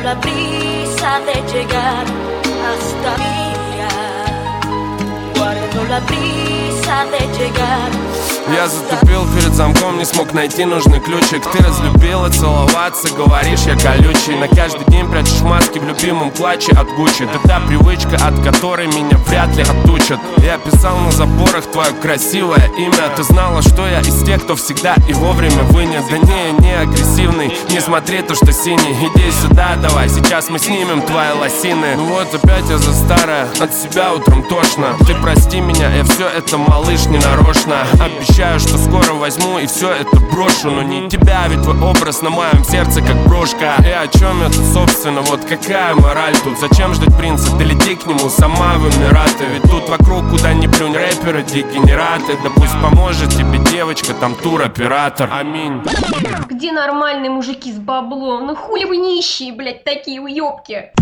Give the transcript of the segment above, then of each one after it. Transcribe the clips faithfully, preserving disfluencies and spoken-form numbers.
la prisa de llegar hasta mí. Guardo la prisa de llegar. Я затупил перед замком, не смог найти нужный ключик. Ты разлюбила целоваться, говоришь, я колючий. На каждый день прячешь маски в любимом клатче от Гуччи. Это та привычка, от которой меня вряд ли отучат. Я писал на заборах твое красивое имя. Ты знала, что я из тех, кто всегда и вовремя вынет. Да не, я не агрессивный, не смотри то, что синий. Иди сюда, давай, сейчас мы снимем твои лосины. Ну вот опять я за старое, от себя утром тошно. Ты прости меня, я все это, малыш, не нарочно. Обещаю, что скоро возьму и все это брошу. Но не тебя, ведь твой образ на моем сердце как брошка. И о чем это, собственно, вот какая мораль тут? Зачем ждать принца? Ты лети к нему сама в Эмираты. Ведь тут вокруг, куда ни плюнь, рэперы, дегенераты. Да пусть поможет тебе девочка, там туроператор. Аминь. Где нормальные мужики с баблом? Ну хули вы нищие, блять, такие уёбки.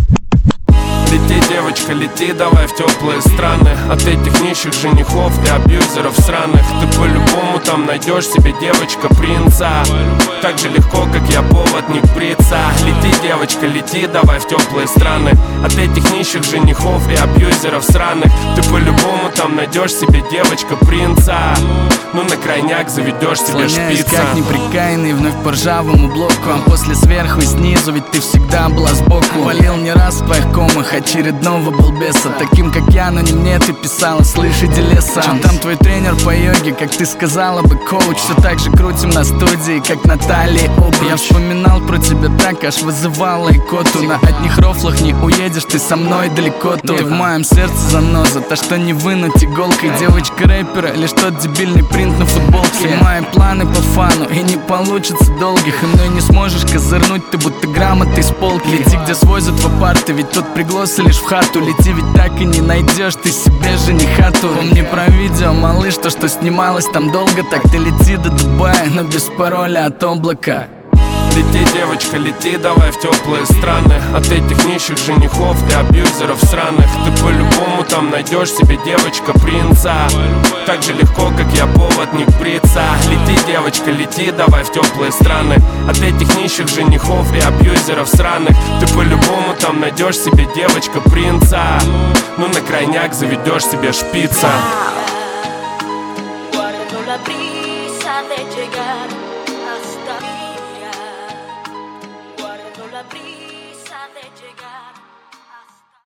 Лети, девочка, лети, давай в теплые страны. От этих нищих женихов и абьюзеров сраных. Ты по-любому там найдешь себе, девочка, принца. Так же легко, как я, повод не бриться. Лети, девочка, лети, давай в теплые страны. От этих нищих женихов и абьюзеров сраных. Ты по-любому там найдешь себе, девочка, принца. Ну на крайняк заведешь себе слоняюсь, шпица. как неприкаянный, вновь по ржавому блоку. А после сверху и снизу, ведь ты всегда была сбоку. Валил не раз в твоих комах очередного балбеса. Таким как я, но не мне ты писала, слышь, иди леса. Чё там твой тренер по йоге, как ты сказала бы, коуч? Все так же крутим на студии, как Наталья Обруч. Я вспоминал про тебя так, аж вызывала икоту. На одних рофлах не уедешь, ты со мной далеко тут. Ты в моем сердце заноза, та что не вынуть иголкой. Девочка рэпера, лишь тот дебильный принт на футболке. Все мои планы по фану, и не получится долгих. И мной не сможешь козырнуть, ты будто грамотой с полки. Лети, где свозят в апарты, ведь тут приглосы лишь в хату. Лети, ведь так и не найдешь ты себе жениха тут. Помни про видео, малыш, то, что снималось там долго. Так ты лети до Дубая, но без пароля от облака. Лети, девочка, лети, давай в теплые страны. От этих нищих женихов и абьюзеров сраных. Ты по-любому там найдешь себе, девочка, принца. Так же легко, как я, повод не бриться. Лети, девочка, лети, давай в теплые страны. От этих нищих женихов и абьюзеров сраных. Ты по-любому там найдешь себе, девочка, принца. Ну на крайняк заведешь себе шпица.